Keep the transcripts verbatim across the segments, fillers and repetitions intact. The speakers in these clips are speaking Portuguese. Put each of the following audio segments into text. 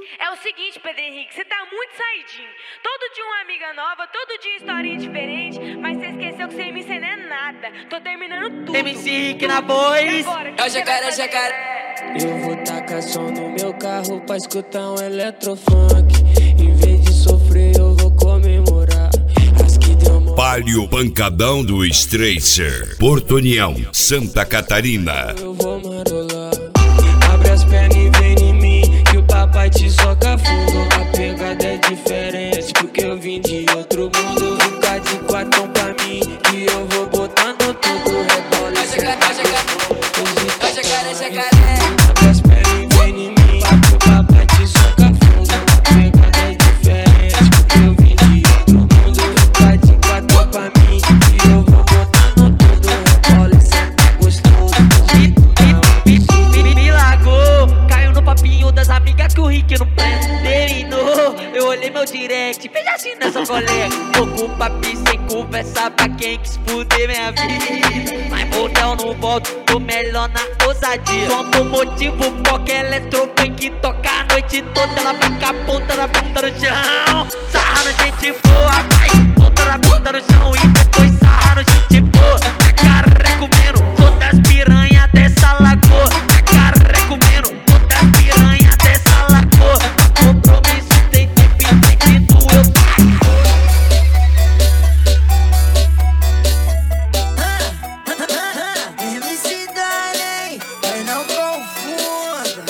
É o seguinte, Pedro Henrique, você tá muito saidinho. Todo dia uma amiga nova, todo dia historinha diferente, mas você esqueceu que sem mim você não é nada. Tô terminando tudo. M C Rick na voz. É o jacaré, jacaré. Eu vou tacar som no meu carro pra escutar um eletrofunk. Em vez de sofrer, eu vou comemorar. As que deu uma... Palio Pancadão do Stracer, Porto União, Santa Catarina. Eu vou marolar. Abre as pernas e vem em mim, que o papai te soca fundo. A pegada é diferente, porque eu vim de outro mundo. Fica de quatão pra mim, que eu vou botando tudo. Rebola e jacaré, é jacaré, jacaré. Abre as pernas e vem em mim, que o papai te soca fundo. A pegada é diferente, porque eu vim de outro mundo. Fica de quatão pra mim, que eu vou botando tudo. Rebola e senta gostoso. Me largou, caiu no papinho das amigas que o Rick não presta. Terminou, eu olhei meu direct, veja assim nessa colega. Tô com papi sem conversa pra quem quis fuder minha vida. Mas motel não volto, tô melhor na ousadia. Pronto motivo, porque eletrofunk toca a noite toda. Ela fica a ponta da bunda no chão, sarrando gente boa, vai. Ponta da bunda no chão e depois sarrando gente boa. Jacaré comendo, todas as piranhas dessa lagoa. Jacaré comendo, todas as piranhas dessa lagoa. Compromisso tem tempo e tem que eu pago. M C Dani, mas não confunda.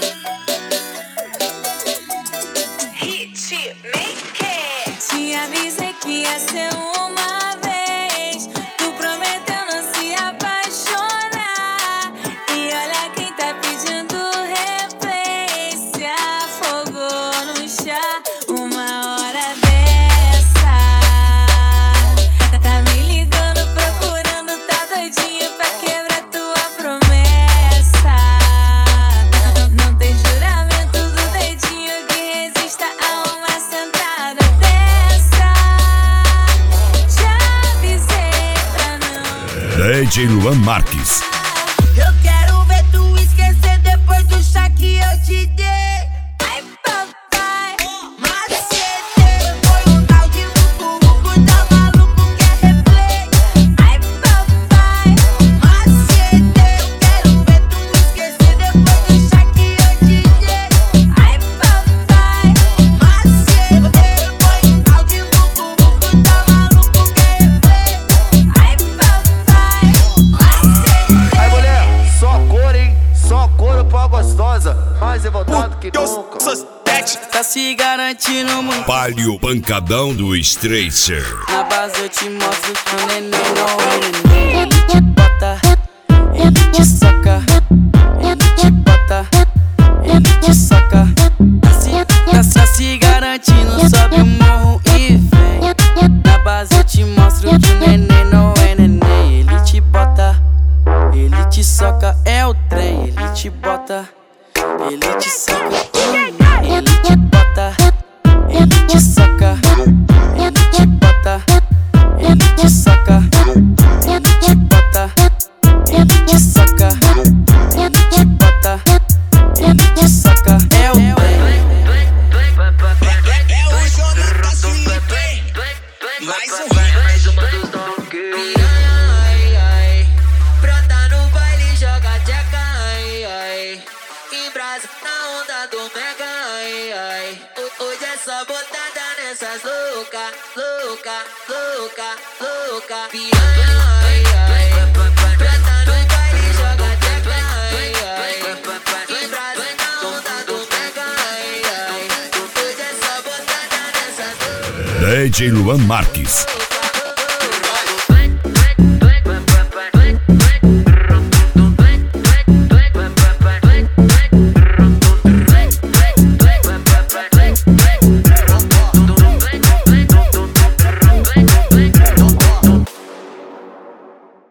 Hit maker. Te avisei que ia ser uma vez. Tu prometeu não se apaixonar. E olha quem tá pedindo replay. Se afogou no chá uma hora dessa. Tá me ligando, procurando, tá doidinho pra quebrar tua promessa. Não tem juramento do dedinho que resista a uma sentada dessa. Já avisei pra não. D J Luan Marques. Eu quero ver tu esquecer depois do chá que eu te dei. Ai, papai. Macete, foi um tal de vucu-vucu, tá maluco, quer replay. Ai, papai. Macete, eu quero ver tu esquecer depois do chá que eu te dei. Ai, papai. Macete, foi um tal de vucu-vucu, tá maluco, quer replay. Ai, papai. Macete. Aí mulher, só cor, hein? Só couro pra gostosa. Mais revoltado que nunca. Tá se garantindo muito. Palio Pancadão do Stracer. Na base eu te mostro que o neném não é neném. Ele te bota, ele te soca. Ele te bota, ele te soca. Tá se, tá se garantindo, sobe o morro e vem. Na base eu te mostro que o neném não é neném. Ele te bota, ele te soca. É o trem, ele te bota, ele te soca. Ele te bota, ele te soca. Ele te bota, ele te soca. Ele te bota, ele te soca. Ele te bota, ele te soca. É o É o Jonas Felipe, mais um Ai, ai, brota no baile, joga tcheca, ai, ai. Em brasa, na onda do mega, ai, ai. Ho- Hoje é só botada nessas louca, louca, louca, louca. Piranha, ai, ai. Brota no baile, joga tcheca, ai, ai. Em brasa, na onda do mega, ai, ai. Hoje é só botada nessas louca. D J Luan Marques.